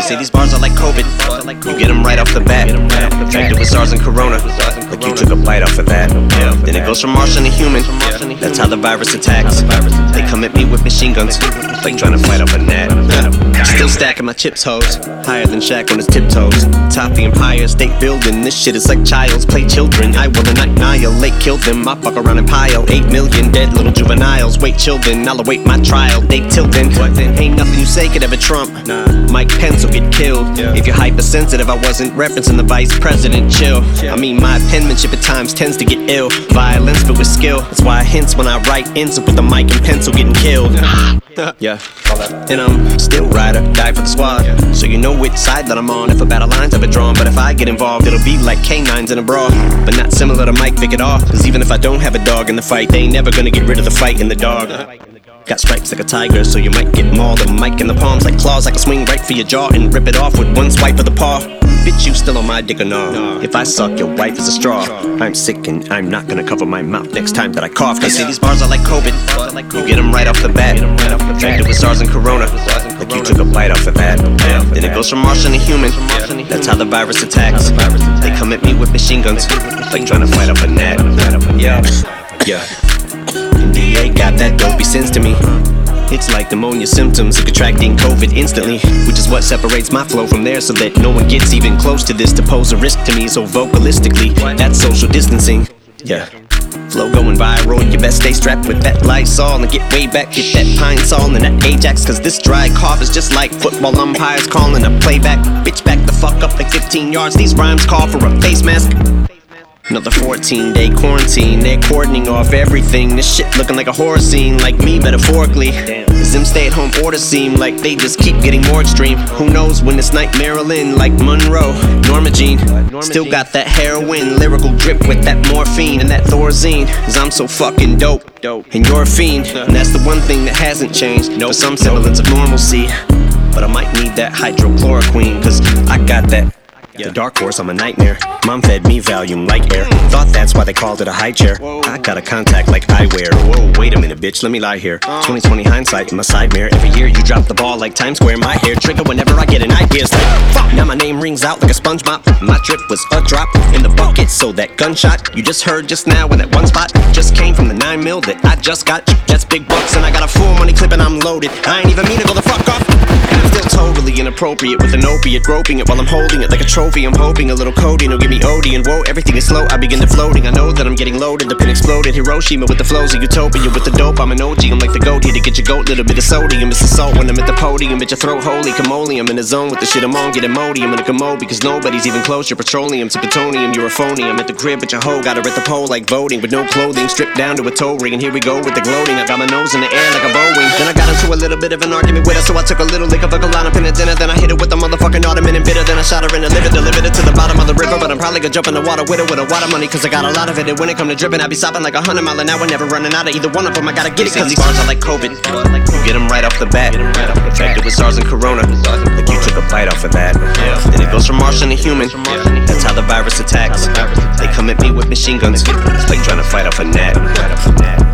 say these bars are like COVID. You get them right off the bat. Infected with SARS and Corona. Like you took a bite off of that. Then it goes from Martian to human. That's how the virus attacks. They come at me with machine guns, like trying to fight off a gnat. Still stacking my chips, hoes. Higher than Shaq on his tiptoes. Top the Empire State Building. This shit is like child's play children. I will annihilate, kill them. I fuck around and pile 8 million dead little juveniles. Wait, children, I'll await my trial. They tilting. Ain't nothing you say could ever trump. Mike Pence will get killed. If you're hypersensitive, I wasn't referencing the vice president. Chill. I mean, my penmanship at times tends to get ill. Violence, but with skill. That's why I hints when I write ends up with a mic and pencil getting killed. Yeah, and I'm still rider, die for the squad. So you know which side that I'm on. If a battle line's ever drawn, but if I get involved, it'll be like canines in a brawl. But not similar to Mike Vick at all. Cause even if I don't have a dog in the fight, they ain't never gonna get rid of the fight in the dog. Got stripes like a tiger, so you might get mauled. A mic in the palms like claws, I can swing right for your jaw and rip it off with one swipe of the paw. Bitch, you still on my dick or no? If I suck, your wife is a straw. I'm sick and I'm not gonna cover my mouth next time that I cough. They say these bars are like COVID. You get them right off the bat. Infected with SARS and Corona. Like you took a bite off of that. Then it goes from Martian to human. That's how the virus attacks. They come at me with machine guns, like trying to fight off a gnat. Yeah. DA got that dopey sense to me. It's like pneumonia symptoms of contracting COVID instantly, which is what separates my flow from theirs, so that no one gets even close to this to pose a risk to me. So vocalistically, that's social distancing. Yeah. Flow going viral, you best stay strapped with that Lysol and get way back, get that Pine Sol and that Ajax. Cause this dry cough is just like football umpires calling a playback. Bitch, back the fuck up like 15 yards, these rhymes call for a face mask. Another 14-day quarantine, they're cordoning off everything. This shit looking like a horror scene, like me metaphorically. As them stay-at-home orders seem like they just keep getting more extreme. Who knows when this night Marilyn, like Monroe, Norma Jean. Still got that heroin, lyrical drip with that morphine and that Thorazine. Cause I'm so fucking dope, and you're a fiend. And that's the one thing that hasn't changed, for some semblance of normalcy. But I might need that hydrochloroquine, cause I got that. The dark horse, I'm a nightmare. Mom fed me Valium light air. Thought that's why they called it a high chair. I got a contact like eyewear. Whoa, wait a minute, bitch, let me lie here. 2020 hindsight in my side mirror. Every year you drop the ball like Times Square. My hair trigger whenever I get an idea. It's like, fuck, now my name rings out like a sponge mop. My trip was a drop in the bucket, so that gunshot you just heard just now in that one spot just came from the 9 mil that I just got. That's big bucks and I got a full money clip and I'm loaded. I ain't even mean to go the fuck off. And I'm still totally inappropriate with an opiate, groping it while I'm holding it like a trophy. I'm hoping a little codeine will give me OD, and whoa, everything is slow. I begin to floating. I know that I'm getting loaded. The pin exploded. Hiroshima with the flows of utopia. With the dope, I'm an OG. I'm like the goat here to get your goat. Little bit of sodium. It's the salt when I'm at the podium. At your throat, holy camole. I'm in the zone with the shit I'm on. Get Modi. I'm in a commode because nobody's even close. You're petroleum to plutonium. You're a phony. I'm at the crib, but your hoe got her at the pole like voting with no clothing, stripped down to a toe ring. And here we go with the gloating. I got my nose in the air like a Boeing. Then I got into a little bit of an argument with her, so I took a little lick of a line up in the dinner. Then I hit her with the motherfucking ottoman and bitter. Then I shot her in the liver, delivered it to the bottom of the river. But I'm probably gonna jump in the water with a water money, cause I got a lot of it. And when it come to dripping, I be stopping like 100 miles an hour, never running out of either one of them. I gotta get it, cause these bars are like COVID. You get them right off the bat. Infected with SARS and Corona. Like you took a bite off of that. Then it goes from Martian to human. That's how the virus attacks. They come at me with machine guns, like trying to fight off a gnat.